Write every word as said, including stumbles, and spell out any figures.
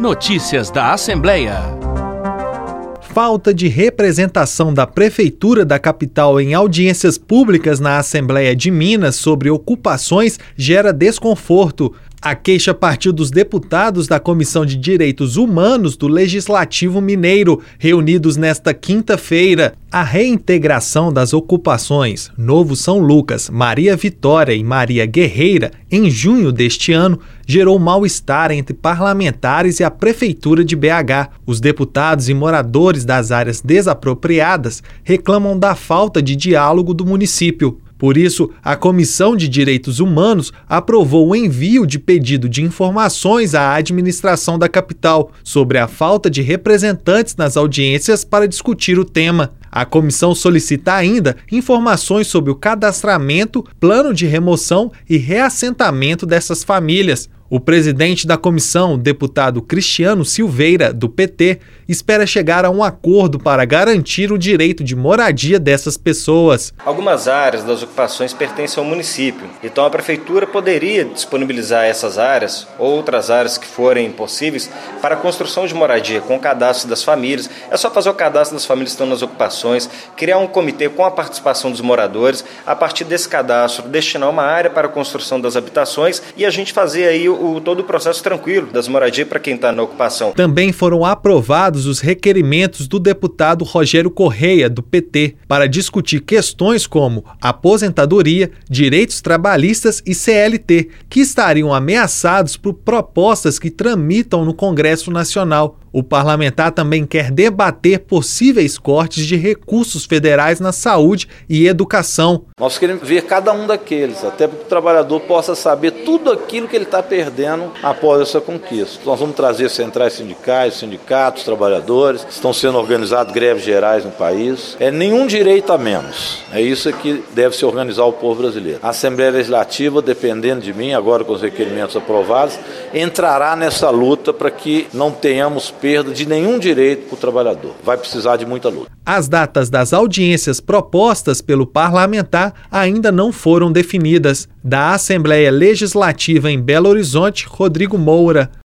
Notícias da Assembleia. Falta de representação da Prefeitura da capital em audiências públicas na Assembleia de Minas sobre ocupações gera desconforto. A queixa partiu dos deputados da Comissão de Direitos Humanos do Legislativo Mineiro, reunidos nesta quinta-feira. A reintegração das ocupações Novo São Lucas, Maria Vitória e Maria Guerreira, em junho deste ano, gerou mal-estar entre parlamentares e a Prefeitura de B H. Os deputados e moradores das áreas desapropriadas reclamam da falta de diálogo do município. Por isso, a Comissão de Direitos Humanos aprovou o envio de pedido de informações à administração da capital sobre a falta de representantes nas audiências para discutir o tema. A comissão solicita ainda informações sobre o cadastramento, plano de remoção e reassentamento dessas famílias. O presidente da comissão, o deputado Cristiano Silveira, do P T, espera chegar a um acordo para garantir o direito de moradia dessas pessoas. Algumas áreas das ocupações pertencem ao município, então a prefeitura poderia disponibilizar essas áreas, ou outras áreas que forem possíveis, para a construção de moradia, com o cadastro das famílias. É só fazer o cadastro das famílias que estão nas ocupações, criar um comitê com a participação dos moradores, a partir desse cadastro, destinar uma área para a construção das habitações e a gente fazer aí o O, todo o processo tranquilo das moradias para quem está na ocupação. Também foram aprovados os requerimentos do deputado Rogério Correia, do P T, para discutir questões como aposentadoria, direitos trabalhistas e C L T, que estariam ameaçados por propostas que tramitam no Congresso Nacional. O parlamentar também quer debater possíveis cortes de recursos federais na saúde e educação. Nós queremos ver cada um daqueles, até para que o trabalhador possa saber tudo aquilo que ele está perdendo após essa conquista. Nós vamos trazer centrais sindicais, sindicatos, trabalhadores, estão sendo organizadas greves gerais no país. É nenhum direito a menos. É isso que deve se organizar o povo brasileiro. A Assembleia Legislativa, dependendo de mim, agora com os requerimentos aprovados, entrará nessa luta para que não tenhamos perda de nenhum direito para o trabalhador. Vai precisar de muita luta. As datas das audiências propostas pelo parlamentar ainda não foram definidas. Da Assembleia Legislativa em Belo Horizonte, Rodrigo Moura.